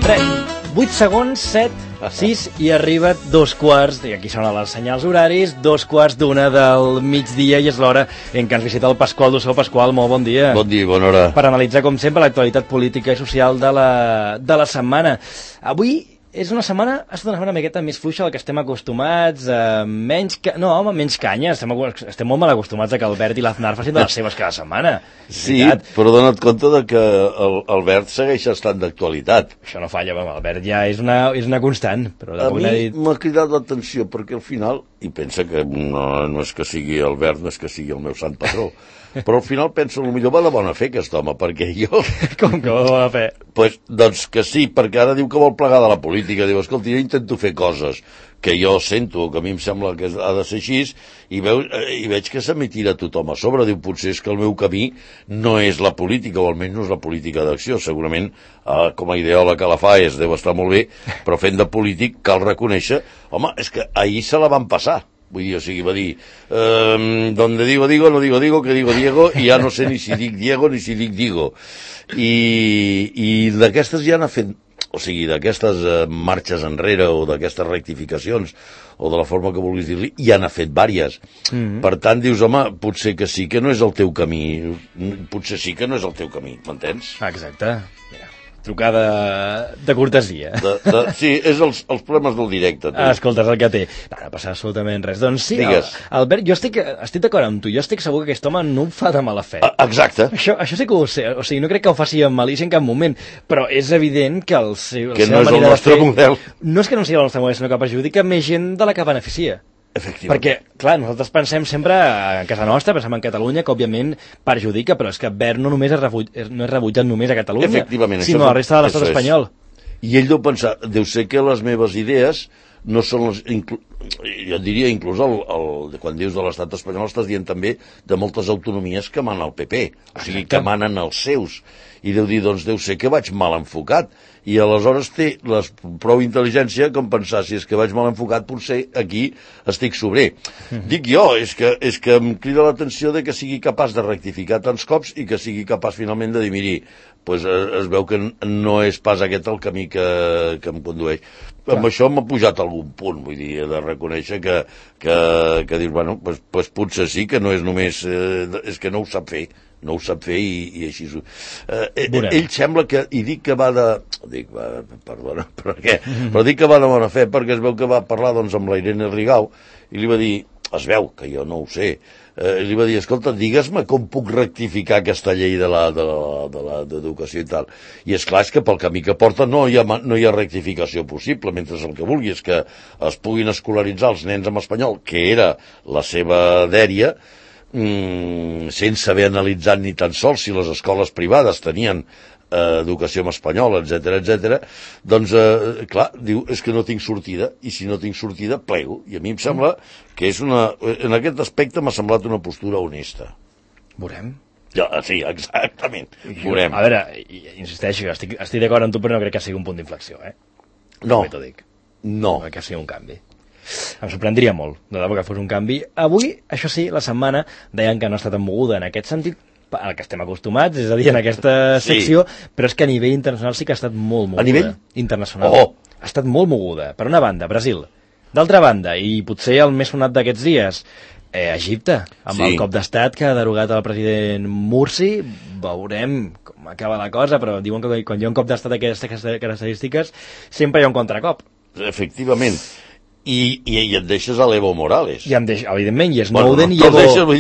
8 segons, 7, 6 i arriba 2 quarts, i aquí sonen els senyals horaris, 2 quarts del migdia, i és l'hora en què ens visita el Pasqual Dussó. Pasqual, molt bon dia. Bon dia, bona hora. Per analitzar, com sempre, l'actualitat política i social de la setmana. Avui ha estat una setmana miqueta més fluixa del que estem acostumats, menys canya, estem molt mal acostumats a que Albert i l'Aznar facin de les seves cada setmana. Sí, però dona't compte de que Albert segueix estant d'actualitat. Això no falla, Albert ja és una constant. Però a mi m'ha cridat l'atenció, perquè al final, i pensa que no és que sigui Albert, no és que sigui el meu sant patró, però al final penso, potser va de bona fe aquest home, perquè jo... Com que va de bona fe? Doncs que sí, perquè ara diu que vol plegar de la política, diu, escolta, jo intento fer coses que jo sento, que a mi em sembla que ha de ser així, i veig que se m'hi tira tothom a sobre, diu, potser és que el meu camí no és la política, o almenys no és la política d'acció, segurament com a ideòleg que la fa deu estar molt bé, però fent de polític cal reconèixer, home, és que ahir se la van passar. Vull dir, o sigui, va dir donde digo, no digo, que digo Diego, i ja no sé ni si dic Diego ni si dic Digo. I d'aquestes ja n'ha fet, o sigui, d'aquestes marxes enrere o d'aquestes rectificacions o de la forma que vulguis dir-li, ja n'ha fet vàries. Per tant, dius, home, potser que sí que no és el teu camí, m'entens? Exacte. Mira, trucada de cortesia. Sí, és els problemes del directe. Escolta, és el que té. No passa absolutament res. Doncs sí, Albert, jo estic d'acord amb tu. Jo estic segur que aquest home no ho fa de mala fe. Exacte. Això sí que ho sé. O sigui, no crec que ho faci amb malícia en cap moment, però és evident que que no és el nostre model. No és que no sigui el nostre model, sinó que perjudica més gent de la que beneficia. Perquè, clar, nosaltres pensem sempre a casa nostra, pensem en Catalunya, que òbviament perjudica, però és que Wert no és rebutjat només a Catalunya, sinó a la resta de l'estat espanyol. I ell deu pensar, deu ser que les meves idees no són les... Jo diria, inclús, quan dius de l'estat espanyol, estàs dient també de moltes autonomies que manen el PP, o sigui, que manen els seus. I deu dir, doncs, deu ser que vaig mal enfocat. I aleshores té prou intel·ligència com pensar, si és que vaig mal enfocat, potser aquí estic sobrer. Dic jo, és que em crida l'atenció de que sigui capaç de rectificar tants cops i que sigui capaç finalment de dir, miri, pues es veu que no és pas aquest el camí que em condueix. Amb això m'ha pujat algun punt, vull dir, de reconèixer que dir, bueno, pues potser sí que no és només... és que no ho sap fer. No ho sap fer i així... Ell sembla que... I dic que va de... Perdona, per què? Però dic que va de bona fe perquè es veu que va parlar doncs, amb la Irene Rigau i li va dir... Es veu, que jo no ho sé. Li va dir, escolta, digues-me com puc rectificar aquesta llei de l'educació i tal. I és clar, és que pel camí que porta no hi ha rectificació possible, mentre el que vulgui és que es puguin escolaritzar els nens en espanyol, que era la seva dèria, sense haver analitzat ni tan sols si les escoles privades tenien educació en espanyol, etc. Doncs, clar, diu, és que no tinc sortida, i si no tinc sortida, plego. I a mi em sembla que és en aquest aspecte m'ha semblat una postura honesta. Veurem. Ja, sí, exactament. Veurem. A veure, insisteixo, estic d'acord amb tu, però no crec que sigui un punt d'inflexió, No. No crec que sigui un canvi. Em sorprendria molt, de debò que fos un canvi. Avui, això sí, la setmana deien que no ha estat moguda en aquest sentit, al que estem acostumats, és a dir, en aquesta secció, però és que a nivell internacional sí que ha estat molt moguda. A nivell? Internacional. Ha estat molt moguda. Per una banda, Brasil. D'altra banda, i potser el més sonat d'aquests dies, Egipte, amb el cop d'estat que ha derogat el president Mursi. Veurem com acaba la cosa, però diuen que quan hi ha un cop d'estat d'aquestes característiques sempre hi ha un contracop. Efectivament. I et deixes a l'Evo Morales. I evidentment, i Snowden i Evo...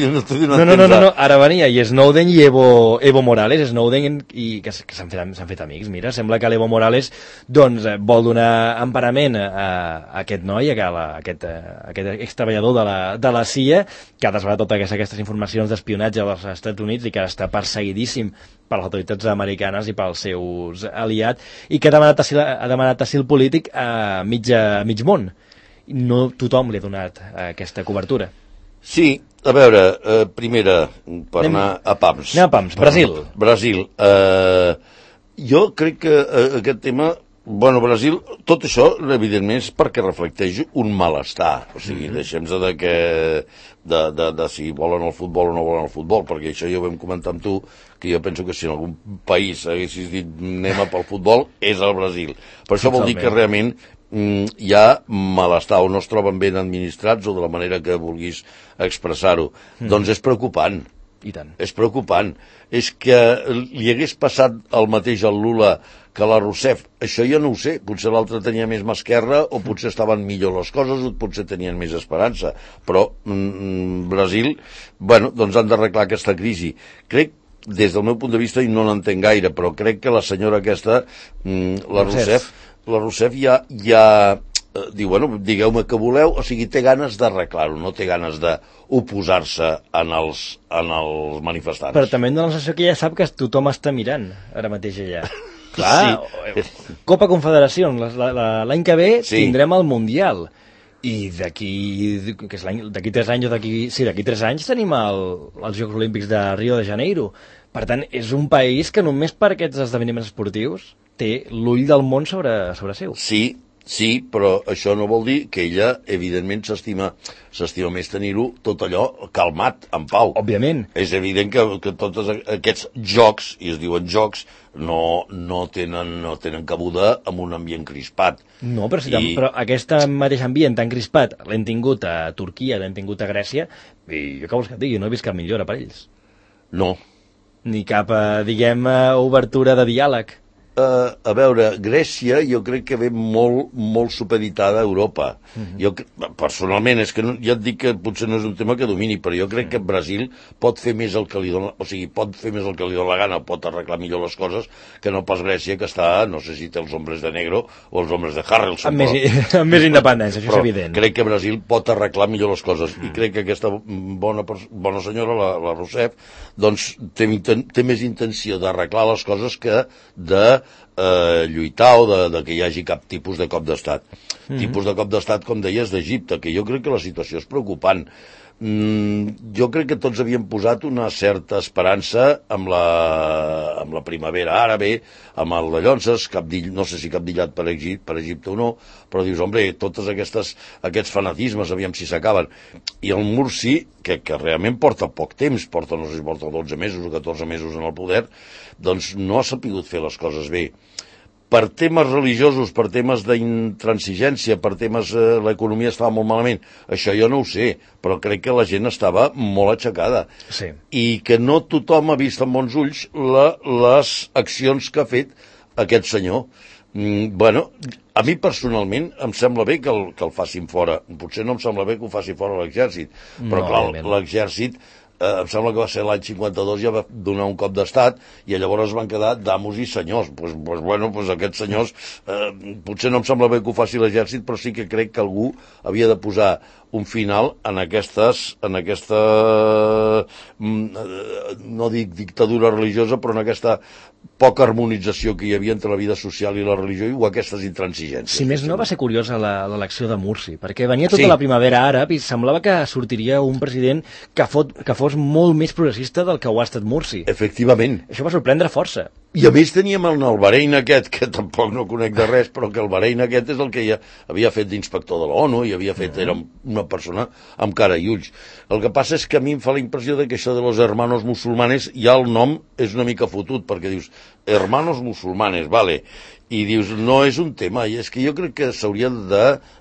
No, ara venia, i Snowden i Evo Morales, Snowden que s'han fet amics. Mira, sembla que l'Evo Morales doncs, vol donar emparament a aquest noi, a aquest extreballador de la CIA, que ha desvelat totes aquestes informacions d'espionatge dels Estats Units i que està perseguidíssim per les autoritats americanes i pels seus aliats, i que ha demanat asil polític a mig món. No tothom li ha donat aquesta cobertura. Sí, a veure, primera, per anar a pams. Anem a pams, Brasil. Jo crec que aquest tema Bueno, Brasil, tot això, evidentment, és perquè reflecteix un malestar. O sigui, deixem-nos de si volen el futbol o no volen el futbol, perquè això ja ho vam comentar amb tu, que jo penso que si en algun país haguessis dit anem a pel futbol, és el Brasil. Per això vol dir que realment hi ha malestar, o no es troben ben administrats, o de la manera que vulguis expressar-ho. Doncs és preocupant. I tant. És preocupant. És que li hagués passat el mateix al Lula que la Rousseff, això jo no ho sé, potser l'altre tenia més mà esquerra o potser estaven millor les coses o potser tenien més esperança, però Brasil, bueno, doncs han d'arreglar aquesta crisi. Crec, des del meu punt de vista, i no n'entenc gaire, però crec que la senyora aquesta, la Rousseff ja diu, bueno, digueu-me què voleu, o sigui, té ganes d'arreglar-ho, no té ganes d'oposar-se en els manifestants. Però també em dóna la sensació que ja sap que tothom està mirant ara mateix allà. Clar, sí. Copa Confederacions, l'any que ve tindrem el Mundial. I d'aquí 3 anys, d'aquí 3 anys tenim els Jocs Olímpics de Rio de Janeiro. Per tant, és un país que només per aquests esdeveniments esportius té l'ull del món sobre seu. Sí, però això no vol dir que ella, evidentment, s'estima més tenir-ho tot allò calmat, en pau. Òbviament. És evident que tots aquests jocs, i es diuen jocs, no tenen cabuda en un ambient crispat. No, però aquest mateix ambient tan crispat l'hem tingut a Turquia, l'hem tingut a Grècia, i jo què vols que et digui, no he vist cap millora per ells. No. Ni cap, obertura de diàleg. A veure, Grècia jo crec que ve molt supeditada a Europa. Jo, personalment, és que ja et dic que potser no és un tema que domini, però jo crec que Brasil pot fer més el que li dona, o sigui, pot fer més el que li dona la gana, pot arreglar millor les coses que no pas Grècia, que està, no sé si té els hombres de negro o els hombres de Harrelson. Amb més independència, això és evident. Crec que Brasil pot arreglar millor les coses, i crec que aquesta bona senyora, la Rousseff, doncs té més intenció d'arreglar les coses que de lluitar o de que hi hagi cap tipus de cop d'estat. Tipus de cop d'estat, com deies, d'Egipte, que jo crec que la situació és preocupant. Jo crec que tots havíem posat una certa esperança amb la primavera àrabe, amb el de Llonses, no sé si capdillat per Egipte o no, però dius, hombre, tots aquests fanatismes, aviam si s'acaben. I el Mursi, que realment porta poc temps, no sé si porta 12 mesos o 14 mesos en el poder, doncs no ha sapigut fer les coses bé. Per temes religiosos, per temes d'intransigència, per temes l'economia estava molt malament, això jo no ho sé, però crec que la gent estava molt aixecada. Sí. I que no tothom ha vist amb bons ulls les accions que ha fet aquest senyor. Bueno, a mi personalment em sembla bé que el facin fora. Potser no em sembla bé que ho faci fora l'exèrcit, però clar, l'exèrcit em sembla que va ser l'any 52, ja va donar un cop d'estat i llavors van quedar d'amos i senyors. Doncs aquests senyors, potser no em sembla bé que ho faci l'exèrcit, però sí que crec que algú havia de posar un final en aquesta, no dic dictadura religiosa, però en aquesta poca harmonització que hi havia entre la vida social i la religió o aquestes intransigències. Si més no, va ser curiosa l'elecció de Mursi, perquè venia tota la primavera àrab i semblava que sortiria un president que fos molt més progressista del que ho ha estat Mursi. Efectivament. Això va sorprendre força. I a més teníem el Bahrein aquest, que tampoc no conec de res, però que el Bahrein aquest és el que ja havia fet d'inspector de l'ONU i havia fet, era una persona amb cara i ulls. El que passa és que a mi em fa la impressió de que això de los hermanos musulmanes, ja el nom és una mica fotut, perquè dius, hermanos musulmanes, vale, i dius, no és un tema, i és que jo crec que s'hauria de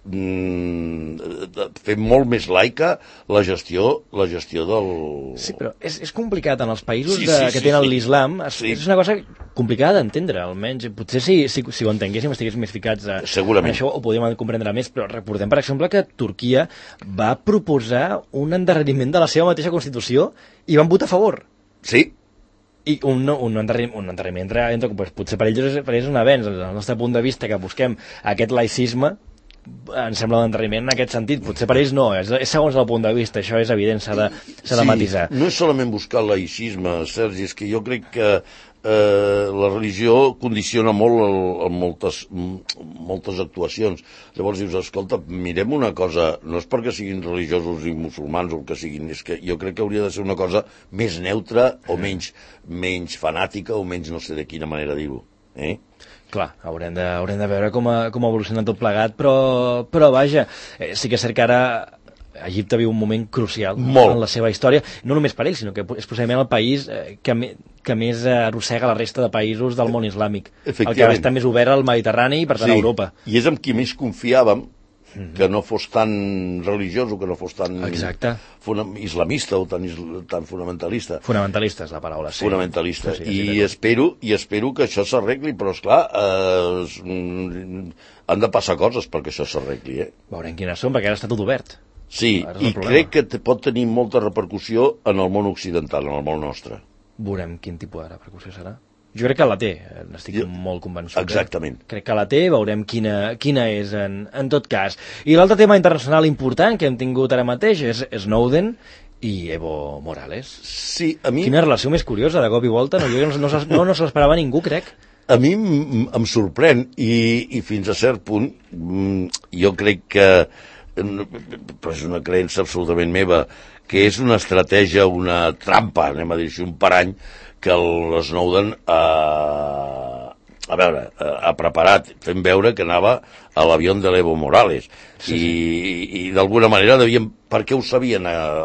fer molt més laica la gestió del... Sí, però és complicat en els països que tenen l'islam, és una cosa complicada d'entendre, almenys. Potser si ho entenguéssim, estiguéssim més ficats en això, ho podríem comprendre més, però recordem, per exemple, que Turquia va proposar un endarreriment de la seva mateixa Constitució i van votar a favor. Sí. I un endarreriment potser per ells és un avenç. Des del nostre punt de vista, que busquem aquest laïcisme, em sembla un endarreriment en aquest sentit. Potser per ells no, és segons el punt de vista, això és evident, s'ha de matisar. No és solament buscar el laïcisme, Sergi, és que jo crec que la religió condiciona molt moltes actuacions. Llavors dius, escolta, mirem una cosa, no és perquè siguin religiosos i musulmans o el que siguin, és que jo crec que hauria de ser una cosa més neutra o menys fanàtica o menys no sé de quina manera dir-ho. Clar, haurem de veure com evoluciona tot plegat, però vaja, sí que és cert que ara Egipte viu un moment crucial en la seva història, no només per ell, sinó que és possiblement el país que més arrossega la resta de països del món islàmic, el que està més obert al Mediterrani i per tant a Europa. I és amb qui més confiàvem que no fos tan religiós o que no fos tan islamista o tan fonamentalista. Fonamentalista és la paraula, sí. Fonamentalista. I espero que això s'arregli, però esclar, han de passar coses perquè això s'arregli. Veurem quines són, perquè ara està tot obert. Sí, i crec que pot tenir molta repercussió en el món occidental, en el món nostre. Veurem quin tipus de repercussió serà. Jo crec que la té, n'estic molt convençut. Exactament. Crec que la té, veurem quina és en tot cas. I l'altre tema internacional important que hem tingut ara mateix és Snowden i Evo Morales. Sí, a mi... Quina relació més curiosa, de cop i volta, no se l'esperava ningú, crec. A mi em sorprèn i fins a cert punt jo crec que però és una creença absolutament meva, que és una estratègia, una trampa, anem a dir així, un parany, que el Snowden ha preparat, fent veure que anava a l'avió de l'Evo Morales. I d'alguna manera devien... Per què ho sabien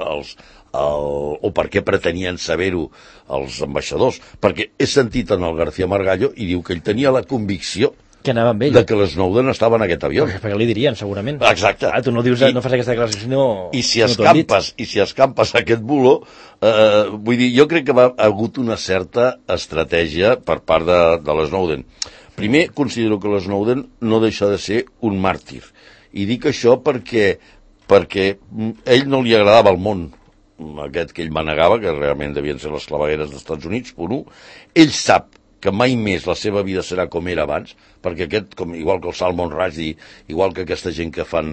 o per què pretenien saber-ho els ambaixadors? Perquè he sentit en el García Margallo i diu que ell tenia la convicció que anava amb ell. De que l'Snowden estava en aquest avió. Perquè li dirien, segurament. Exacte. Tu no dius, no fas aquesta declaració, sinó... I si escampes aquest bulo, vull dir, jo crec que ha hagut una certa estratègia per part de l'Snowden. Primer, considero que l'Snowden no deixa de ser un màrtir. I dic això perquè ell no li agradava el món aquest que ell manegava, que realment devien ser les clavegueres dels Estats Units, per un. Ell sap que mai més la seva vida serà com era abans, perquè igual que el Salman Rushdie, igual que aquesta gent que fan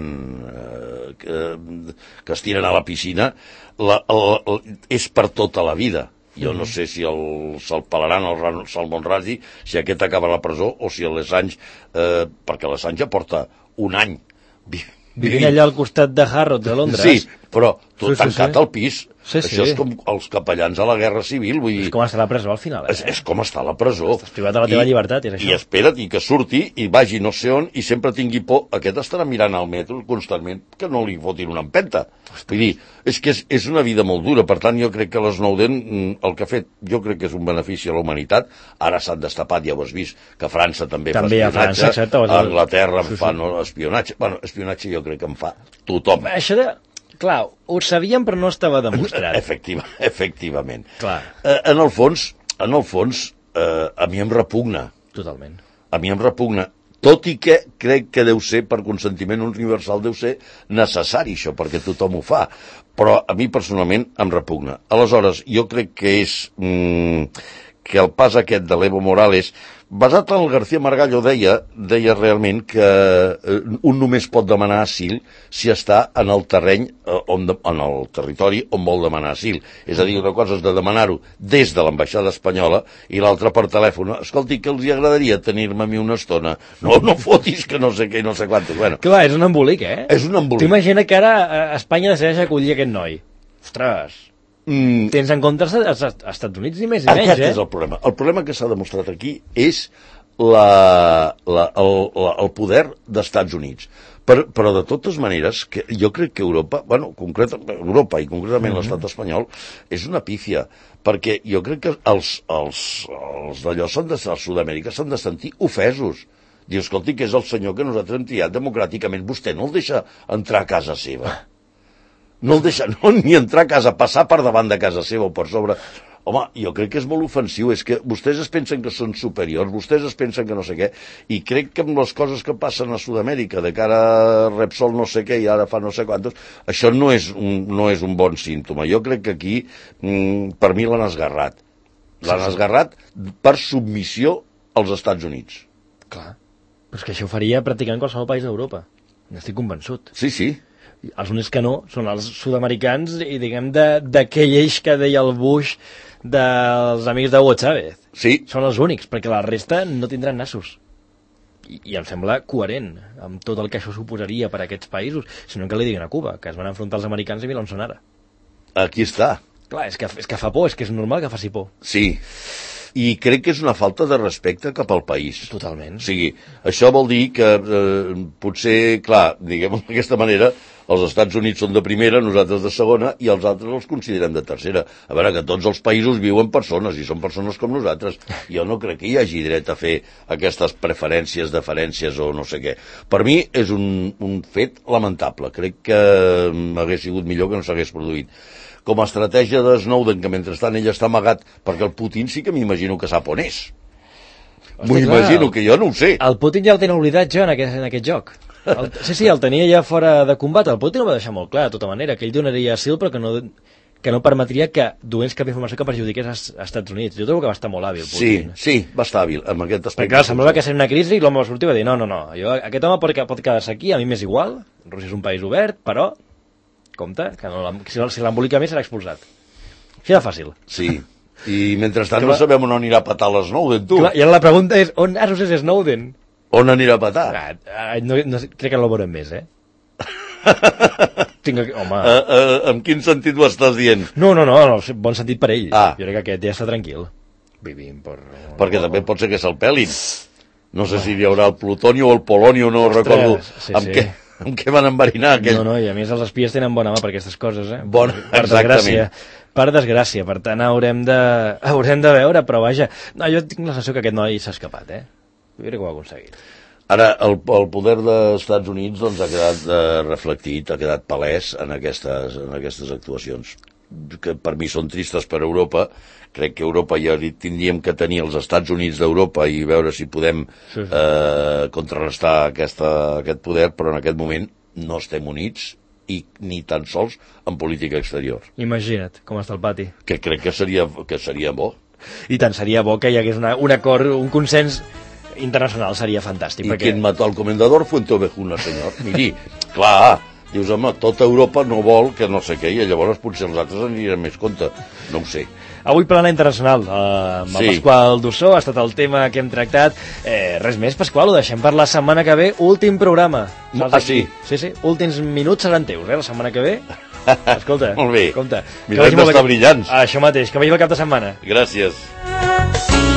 que es tiren a la piscina, és per tota la vida. Jo no sé si se'l pelaran el Salman Rushdie, si aquest acaba a la presó, o si l'Assange, perquè l'Assange porta un any vivint allà al costat de Harrods, a Londres. Sí, però tot tancat al pis. Això és com els capellans a la Guerra Civil. Vull dir, és com estar a la presó al final. És com estar a la presó. Estàs privat de la teva llibertat, és això. I espera't que surti i vagi no sé on i sempre tingui por. Aquest estarà mirant al metro constantment que no li fotin una empenta. Vull dir, és que és una vida molt dura. Per tant, jo crec que l'Snowden, el que ha fet, jo crec que és un benefici a la humanitat. Ara s'han destapat, ja ho has vist, que França també fa espionatge. A Anglaterra en fa espionatge. Bueno, espionatge jo crec que en fa tothom. Això de... Clar, ho sabíem però no estava demostrat. Efectivament. Clar. En el fons, a mi em repugna. Totalment. A mi em repugna. Tot i que crec que deu ser, per consentiment universal, deu ser necessari això, perquè tothom ho fa. Però a mi personalment em repugna. Aleshores, jo crec que és... que el pas aquest de l'Evo Morales, basat en el García Margallo, deia realment que un només pot demanar asil si està en el terreny, en el territori on vol demanar asil. És a dir, una cosa és de demanar-ho des de l'ambaixada espanyola i l'altra per telèfon. Escolti, que els agradaria tenir-me a mi una estona? No fotis que no sé què i no sé quantos. Bueno, clar, és un embolic, És un embolic. T'imagina que ara Espanya decideix acollir aquest noi. Ostres... Tens en compte als Estats Units ni més ni menys, Aquest és el problema. El problema que s'ha demostrat aquí és el poder d'Estats Units. Però de totes maneres, jo crec que Europa i concretament l'estat espanyol és una pífia, perquè jo crec que els d'allò els Sud-amèrica s'han de sentir ofesos. Diu, escolti, que és el senyor que nosaltres hem triat democràticament, vostè no el deixa entrar a casa seva. No el deixa ni entrar a casa, passar per davant de casa seva o per sobre. Home, jo crec que és molt ofensiu, és que vostès es pensen que són superiors, vostès es pensen que no sé què, i crec que amb les coses que passen a Sud-amèrica, de cara a Repsol no sé què i ara fa no sé quantos, això no és un bon símptoma. Jo crec que aquí, per mi l'han esgarrat. L'han esgarrat per submissió als Estats Units. Clar, però és que això ho faria pràcticament qualsevol país d'Europa. N'estic convençut. Sí. Els únics que no són els sud-americans i diguem d'aquell eix que deia el Bush dels amics de Hugo Chávez. Sí. Són els únics, perquè la resta no tindran nassos. I em sembla coherent amb tot el que això suposaria per a aquests països, sinó que li diguin a Cuba, que es van enfrontar els americans i mira on són ara. Aquí està. Clar, és que fa por, és que és normal que faci por. Sí. i crec que és una falta de respecte cap al país. Totalment. O sigui, això vol dir que potser, clar, diguem d'aquesta manera, els Estats Units són de primera, nosaltres de segona, i els altres els considerem de tercera. A veure, que tots els països viuen persones, i són persones com nosaltres. Jo no crec que hi hagi dret a fer aquestes preferències, deferències o no sé què. Per mi és un fet lamentable. Crec que hagués sigut millor que no s'hagués produït. Com a estratègia de Snowden, que mentrestant ell està amagat, perquè el Putin sí que m'imagino que sap on és. M'ho imagino, que jo no ho sé. El Putin ja el tenen oblidat jo en aquest joc. Sí, el tenia ja fora de combat. El Putin ho va deixar molt clar, de tota manera, que ell donaria asil però que no permetria que dués cap informació que perjudiqués als Estats Units. Jo trobo que va estar molt hàbil, Putin. Sí, va estar hàbil amb aquest aspecte. Perquè clar, semblava que seria una crisi i l'home va sortir i va dir no, aquest home pot quedar-se aquí, a mi m'és igual, Rússia és un país obert, però compte, que si l'embolica més serà expulsat. Així de fàcil. Sí, i mentrestant no sabem on anirà a petar l'Snowden, tu. Clar, i ara la pregunta és, on és Snowden? On anirà a petar? No, crec que no el veurem més, Home. En quin sentit ho estàs dient? No, bon sentit per ell. Jo crec que aquest ja està tranquil. Vivim perquè també pot ser que se'l pelin. No sé si hi haurà el plutoni o el poloni, no recordo amb què van enverinar aquell. No, i a més els espies tenen bona mà per aquestes coses, Exactament. Per desgràcia, per tant haurem de veure, però vaja, no, jo tinc la sensació que aquest noi s'ha escapat, Jo crec que ho ha aconseguit. Ara, el poder dels Estats Units doncs, ha quedat reflectit, ha quedat palès en aquestes actuacions, que per mi són tristes per Europa. Crec que Europa ja tindríem que tenir els Estats Units d'Europa i veure si podem contrarrestar aquest poder, però en aquest moment no estem units i ni tan sols en política exterior. Imagina't com està el pati. Que crec que seria bo. I tant, seria bo que hi hagués un acord, un consens internacional, seria fantàstic. I quien mató al comendador Fuenteovejuna, senyor. Miri, clar, dius, home, tota Europa no vol que no sé què, i llavors potser els altres anirem més compte. No ho sé. Avui plana internacional, amb el Pasqual Dussó, ha estat el tema que hem tractat. Res més, Pasqual, ho deixem per la setmana que ve, últim programa. Sí? Sí, últims minuts seran teus, la setmana que ve. Escolta, molt bé. Compte. Mirem d'estar brillants. Això mateix, que vagi el cap de setmana. Gràcies.